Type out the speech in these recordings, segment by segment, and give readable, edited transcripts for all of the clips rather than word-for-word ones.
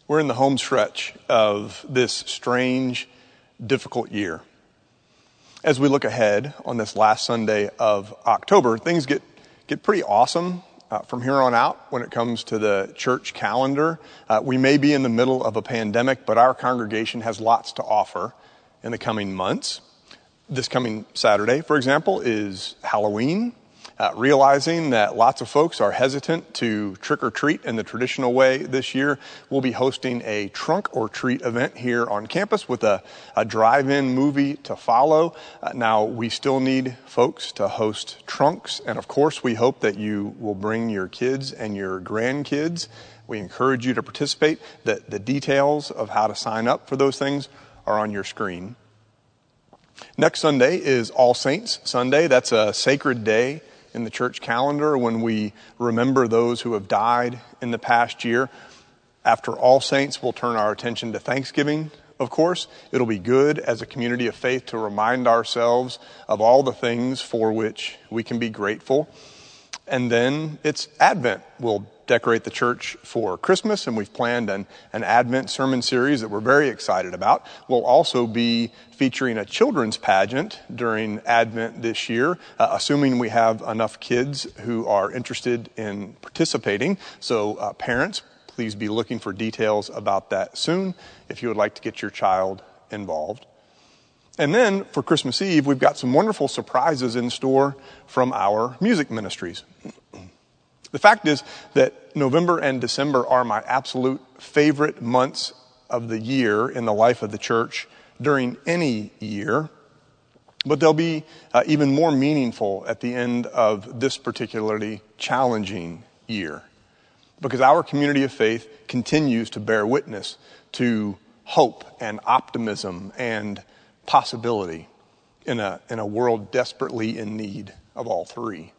We're in the home stretch of this strange, difficult year. As we look ahead on this last Sunday of October, things get pretty awesome from here on out when it comes to the church calendar. We may be in the middle of a pandemic, but our congregation has lots to offer in the coming months. This coming Saturday, for example, is Halloween. Realizing that lots of folks are hesitant to trick or treat in the traditional way this year, we'll be hosting a trunk or treat event here on campus with a drive-in movie to follow. Now, we still need folks to host trunks, and of course, we hope that you will bring your kids and your grandkids. We encourage you to participate. The details of how to sign up for those things are on your screen. Next Sunday is All Saints Sunday. That's a sacred day in the church calendar when we remember those who have died in the past year. After All Saints, we'll turn our attention to Thanksgiving, of course. It'll be good as a community of faith to remind ourselves of all the things for which we can be grateful. And then it's Advent. We'll decorate the church for Christmas, and we've planned an Advent sermon series that we're very excited about. We'll also be featuring a children's pageant during Advent this year, assuming we have enough kids who are interested in participating. So parents, please be looking for details about that soon if you would like to get your child involved. And then for Christmas Eve, we've got some wonderful surprises in store from our music ministries. The fact is that November and December are my absolute favorite months of the year in the life of the church during any year, but they'll be even more meaningful at the end of this particularly challenging year, because our community of faith continues to bear witness to hope and optimism and possibility in a world desperately in need of all three.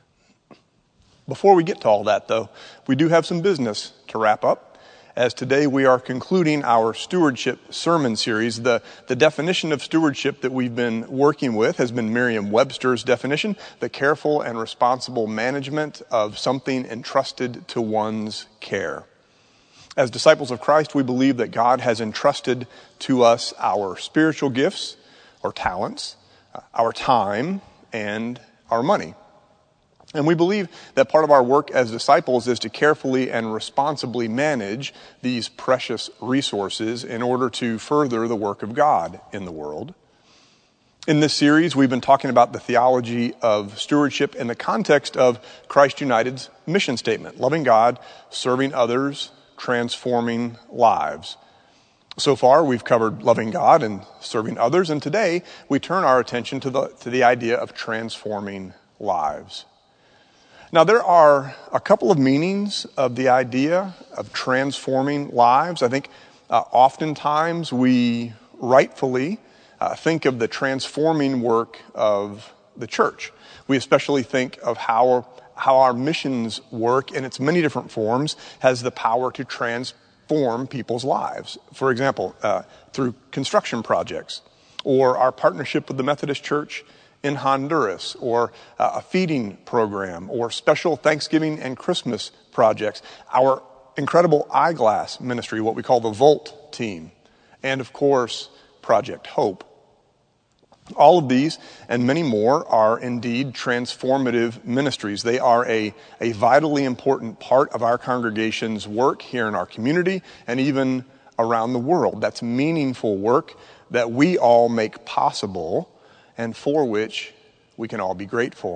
Before we get to all that, though, we do have some business to wrap up, as today we are concluding our stewardship sermon series. The definition of stewardship that we've been working with has been Merriam-Webster's definition: the careful and responsible management of something entrusted to one's care. As disciples of Christ, we believe that God has entrusted to us our spiritual gifts or talents, our time, and our money. And we believe that part of our work as disciples is to carefully and responsibly manage these precious resources in order to further the work of God in the world. In this series, we've been talking about the theology of stewardship in the context of Christ United's mission statement: loving God, serving others, transforming lives. So far, we've covered loving God and serving others, and today we turn our attention to the idea of transforming lives. Now, there are a couple of meanings of the idea of transforming lives. I think oftentimes we rightfully think of the transforming work of the church. We especially think of how our missions work in its many different forms has the power to transform people's lives. For example, through construction projects, or our partnership with the Methodist Church in Honduras, or a feeding program, or special Thanksgiving and Christmas projects, our incredible eyeglass ministry, what we call the Volt team, and of course, Project Hope. All of these and many more are indeed transformative ministries. They are a vitally important part of our congregation's work here in our community and even around the world. That's meaningful work that we all make possible and for which we can all be grateful.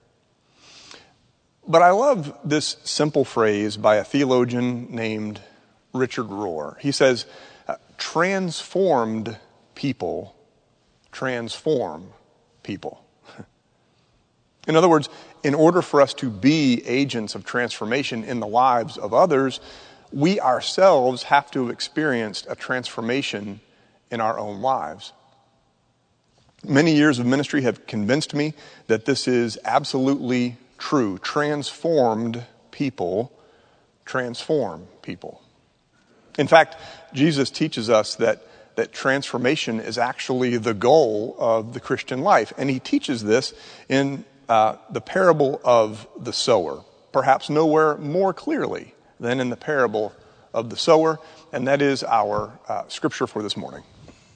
But I love this simple phrase by a theologian named Richard Rohr. He says, transformed people transform people. In other words, in order for us to be agents of transformation in the lives of others, we ourselves have to have experienced a transformation in our own lives. Many years of ministry have convinced me that this is absolutely true. Transformed people transform people. In fact, Jesus teaches us that transformation is actually the goal of the Christian life. And he teaches this in the parable of the sower, perhaps nowhere more clearly than in the parable of the sower, and that is our scripture for this morning.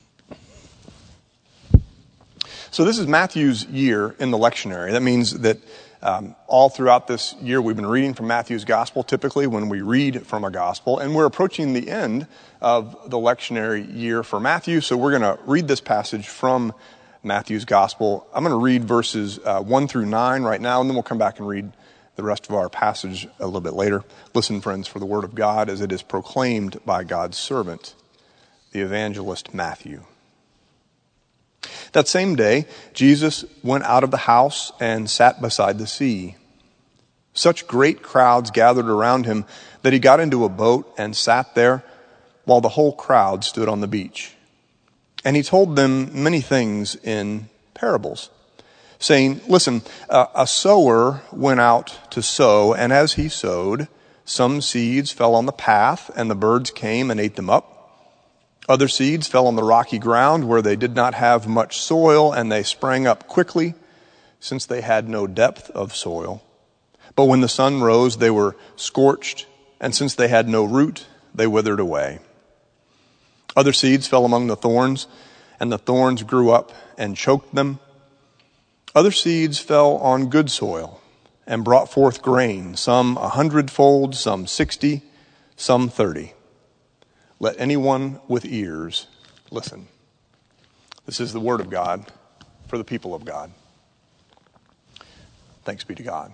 So this is Matthew's year in the lectionary. That means that all throughout this year we've been reading from Matthew's gospel, typically when we read from a gospel, and we're approaching the end of the lectionary year for Matthew, so we're going to read this passage from Matthew's gospel. I'm going to read verses 1 through 9 right now, and then we'll come back and read the rest of our passage a little bit later. Listen, friends, for the word of God as it is proclaimed by God's servant, the evangelist Matthew. That same day, Jesus went out of the house and sat beside the sea. Such great crowds gathered around him that he got into a boat and sat there while the whole crowd stood on the beach. And he told them many things in parables, saying, "Listen, a sower went out to sow, and as he sowed, some seeds fell on the path, and the birds came and ate them up. Other seeds fell on the rocky ground where they did not have much soil, and they sprang up quickly, since they had no depth of soil. But when the sun rose, they were scorched, and since they had no root, they withered away. Other seeds fell among the thorns, and the thorns grew up and choked them. Other seeds fell on good soil and brought forth grain, some 100-fold, some 60, some 30. Let anyone with ears listen." This is the word of God for the people of God. Thanks be to God.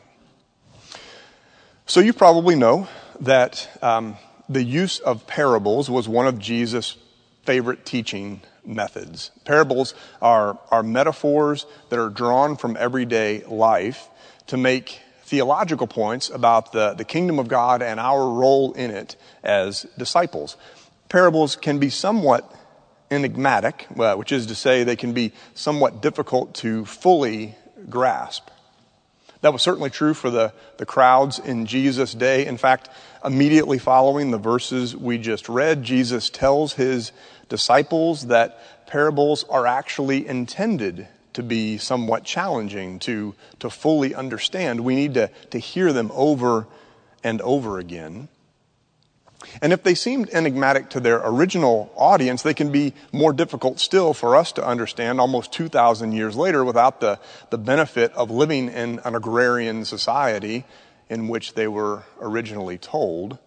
So you probably know that the use of parables was one of Jesus' favorite teaching methods. Parables are metaphors that are drawn from everyday life to make theological points about the kingdom of God and our role in it as disciples. Parables can be somewhat enigmatic, which is to say they can be somewhat difficult to fully grasp. That was certainly true for the crowds in Jesus' day. In fact, immediately following the verses we just read, Jesus tells his disciples that parables are actually intended to be somewhat challenging to fully understand. We need to hear them over and over again. And if they seemed enigmatic to their original audience, they can be more difficult still for us to understand almost 2,000 years later without the benefit of living in an agrarian society in which they were originally told.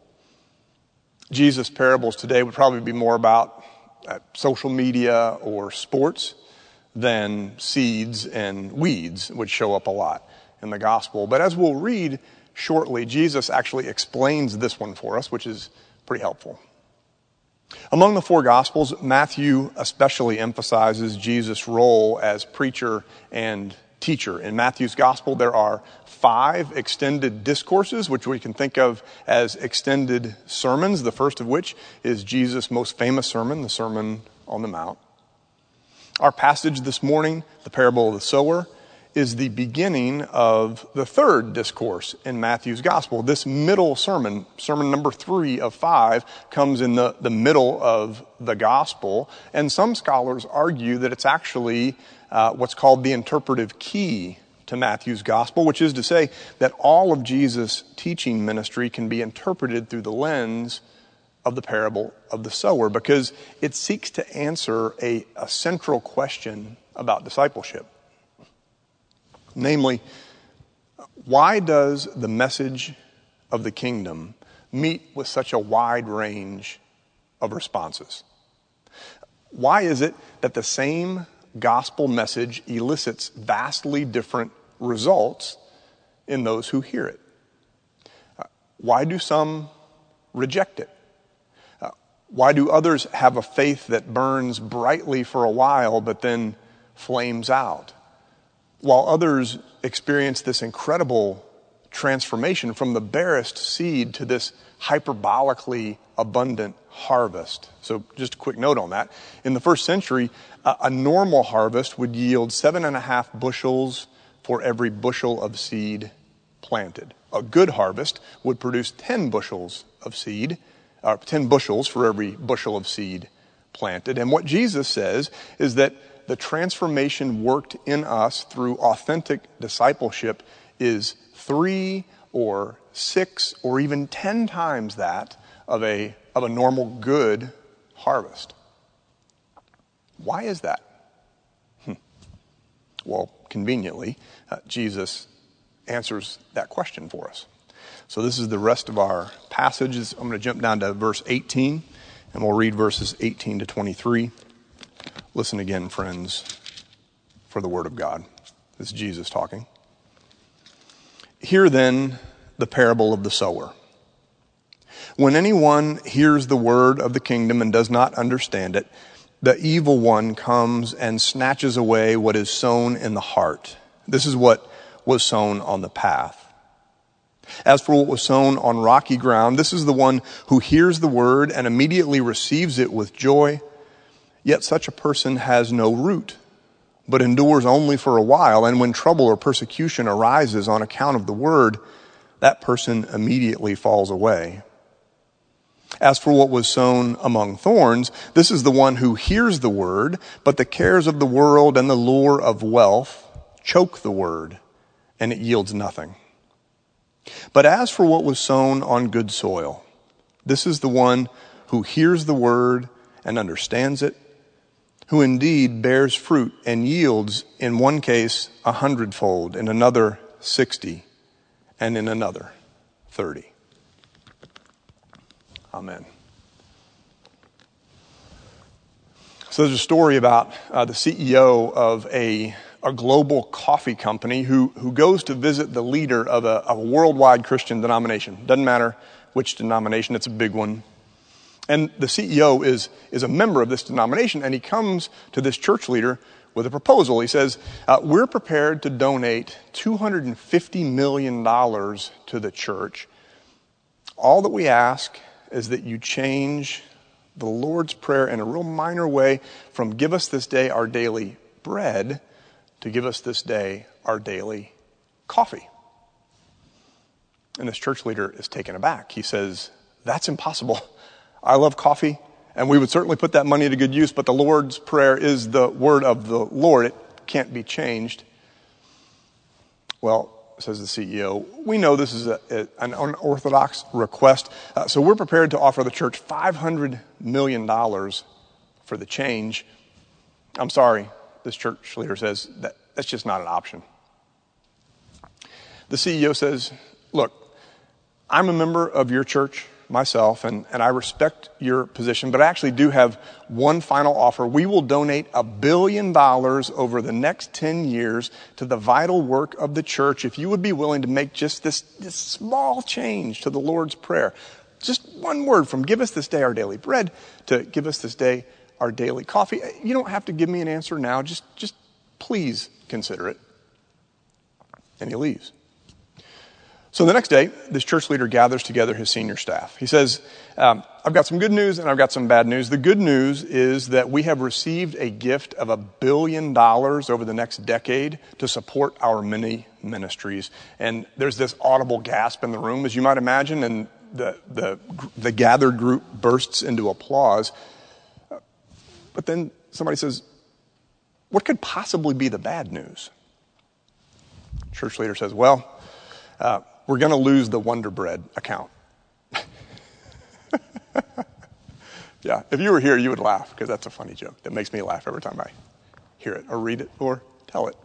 Jesus' parables today would probably be more about social media or sports than seeds and weeds, which show up a lot in the gospel. But as we'll read shortly, Jesus actually explains this one for us, which is pretty helpful. Among the four Gospels, Matthew especially emphasizes Jesus' role as preacher and teacher. In Matthew's Gospel, there are 5 extended discourses, which we can think of as extended sermons, the first of which is Jesus' most famous sermon, the Sermon on the Mount. Our passage this morning, the parable of the sower, is the beginning of the third discourse in Matthew's gospel. This middle sermon number 3 of 5, comes in the middle of the gospel. And some scholars argue that it's actually what's called the interpretive key to Matthew's gospel, which is to say that all of Jesus' teaching ministry can be interpreted through the lens of the parable of the sower, because it seeks to answer a central question about discipleship. Namely, why does the message of the kingdom meet with such a wide range of responses? Why is it that the same gospel message elicits vastly different results in those who hear it? Why do some reject it? Why do others have a faith that burns brightly for a while but then flames out, while others experience this incredible transformation from the barest seed to this hyperbolically abundant harvest? So just a quick note on that. In the first century, a normal harvest would yield 7.5 bushels for every bushel of seed planted. A good harvest would produce 10 bushels of seed, 10 bushels for every bushel of seed planted. And what Jesus says is that the transformation worked in us through authentic discipleship is 3 or 6 or even 10 times that of a normal good harvest. Why is that? Well, conveniently, Jesus answers that question for us. So this is the rest of our passages. I'm going to jump down to verse 18, and we'll read verses 18 to 23. Listen again, friends, for the word of God. This is Jesus talking. Hear then the parable of the sower. When anyone hears the word of the kingdom and does not understand it, the evil one comes and snatches away what is sown in the heart. This is what was sown on the path. As for what was sown on rocky ground, this is the one who hears the word and immediately receives it with joy. Yet such a person has no root, but endures only for a while. And when trouble or persecution arises on account of the word, that person immediately falls away. As for what was sown among thorns, this is the one who hears the word, but the cares of the world and the lure of wealth choke the word, and it yields nothing. But as for what was sown on good soil, this is the one who hears the word and understands it, who indeed bears fruit and yields in one case 100-fold, in another 60, and in another 30. Amen. So there's a story about the CEO of a global coffee company who goes to visit the leader of a worldwide Christian denomination. Doesn't matter which denomination, it's a big one. And the CEO is a member of this denomination, and he comes to this church leader with a proposal. He says, we're prepared to donate $250 million to the church. All that we ask is that you change the Lord's Prayer in a real minor way from give us this day our daily bread to give us this day our daily coffee. And this church leader is taken aback. He says, that's impossible. I love coffee, and we would certainly put that money to good use, but the Lord's Prayer is the word of the Lord. It can't be changed. Well, says the CEO, we know this is an unorthodox request, so we're prepared to offer the church $500 million for the change. I'm sorry, this church leader says, that's just not an option. The CEO says, look, I'm a member of your church myself, and I respect your position, but I actually do have one final offer. We will donate $1 billion over the next 10 years to the vital work of the church if you would be willing to make just this small change to the Lord's Prayer. Just one word from give us this day our daily bread to give us this day our daily coffee. You don't have to give me an answer now. Just please consider it. And he leaves. So the next day, this church leader gathers together his senior staff. He says, I've got some good news and I've got some bad news. The good news is that we have received a gift of $1 billion over the next decade to support our many ministries. And there's this audible gasp in the room, as you might imagine, and the gathered group bursts into applause. But then somebody says, what could possibly be the bad news? Church leader says, well, we're going to lose the Wonder Bread account. Yeah, if you were here, you would laugh because that's a funny joke. That makes me laugh every time I hear it or read it or tell it.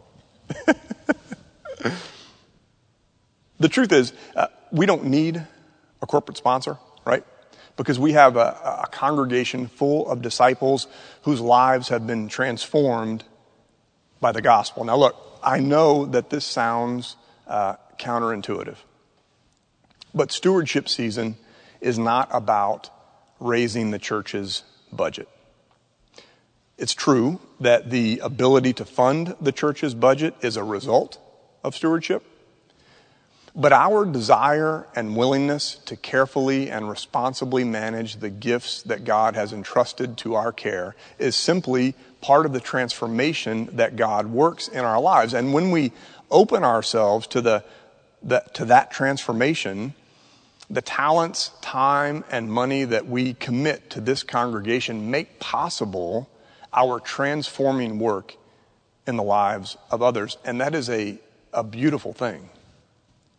The truth is, we don't need a corporate sponsor, right? Because we have a congregation full of disciples whose lives have been transformed by the gospel. Now look, I know that this sounds counterintuitive. But stewardship season is not about raising the church's budget. It's true that the ability to fund the church's budget is a result of stewardship. But our desire and willingness to carefully and responsibly manage the gifts that God has entrusted to our care is simply part of the transformation that God works in our lives. And when we open ourselves to that transformation, the talents, time, and money that we commit to this congregation make possible our transforming work in the lives of others. And that is a beautiful thing.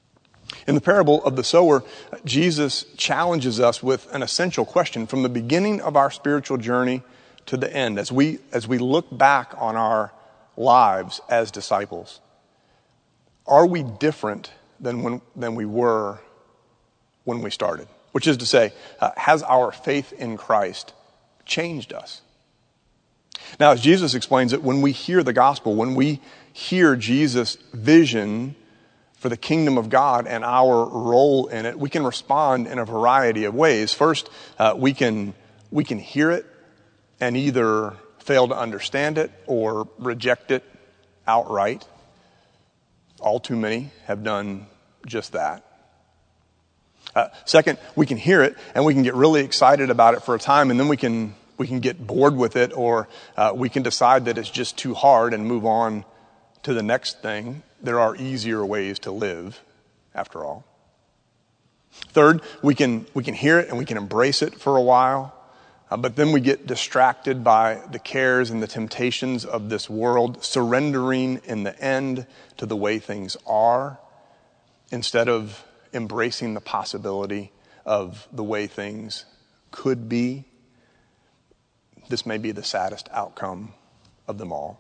In the parable of the sower, Jesus challenges us with an essential question from the beginning of our spiritual journey to the end. As we look back on our lives as disciples, are we different than we were when we started? Which is to say, has our faith in Christ changed us? Now, as Jesus explains it, when we hear the gospel, when we hear Jesus' vision for the kingdom of God and our role in it, we can respond in a variety of ways. First, we can hear it and either fail to understand it or reject it outright. All too many have done just that. Second, we can hear it and we can get really excited about it for a time, and then we can get bored with it, or we can decide that it's just too hard and move on to the next thing. There are easier ways to live, after all. Third, we can hear it and we can embrace it for a while, but then we get distracted by the cares and the temptations of this world, surrendering in the end to the way things are, instead of embracing the possibility of the way things could be. This may be the saddest outcome of them all.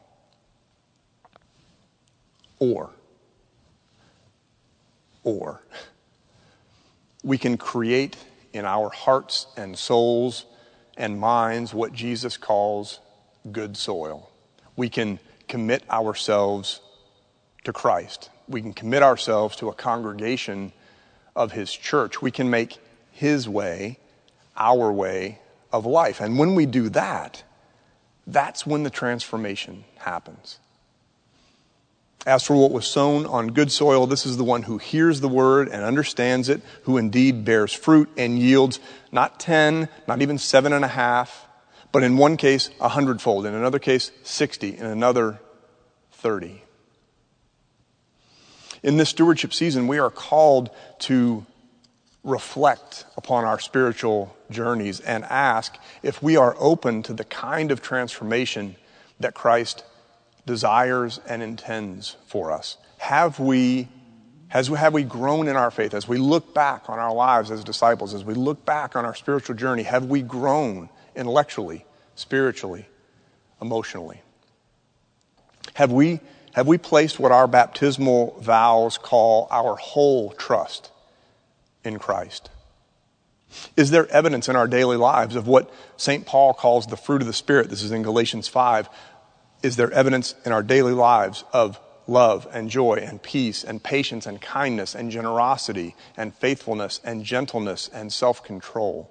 Or we can create in our hearts and souls and minds what Jesus calls good soil. We can commit ourselves to Christ. We can commit ourselves to a congregation of his church. We can make his way our way of life. And when we do that, that's when the transformation happens. As for what was sown on good soil, this is the one who hears the word and understands it, who indeed bears fruit and yields not 10, not even 7.5, but in one case 100-fold, in another case 60, in another 30. In this stewardship season, we are called to reflect upon our spiritual journeys and ask if we are open to the kind of transformation that Christ desires and intends for us. Have we grown in our faith? As we look back on our lives as disciples, as we look back on our spiritual journey, have we grown intellectually, spiritually, emotionally? Have we placed what our baptismal vows call our whole trust in Christ? Is there evidence in our daily lives of what St. Paul calls the fruit of the Spirit? This is in Galatians 5. Is there evidence in our daily lives of love and joy and peace and patience and kindness and generosity and faithfulness and gentleness and self-control?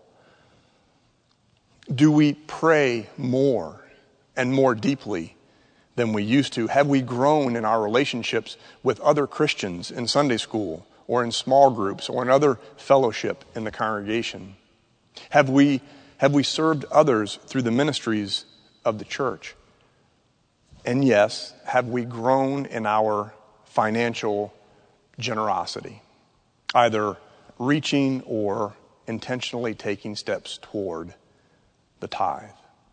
Do we pray more and more deeply than we used to? Have we grown in our relationships with other Christians in Sunday school or in small groups or in other fellowship in the congregation? Have we served others through the ministries of the church? And yes, have we grown in our financial generosity, either reaching or intentionally taking steps toward the tithe?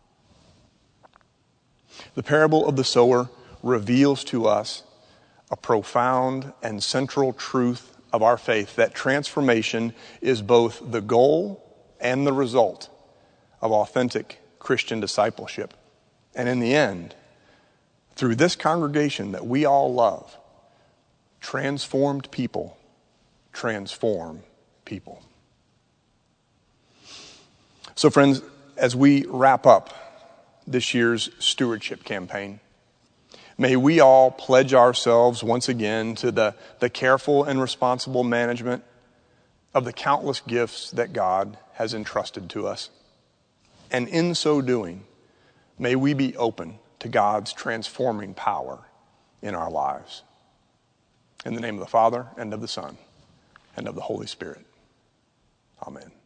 The parable of the sower reveals to us a profound and central truth of our faith, that transformation is both the goal and the result of authentic Christian discipleship. And in the end, through this congregation that we all love, transformed people transform people. So friends, as we wrap up this year's stewardship campaign, may we all pledge ourselves once again to the careful and responsible management of the countless gifts that God has entrusted to us. And in so doing, may we be open to God's transforming power in our lives. In the name of the Father, and of the Son, and of the Holy Spirit. Amen.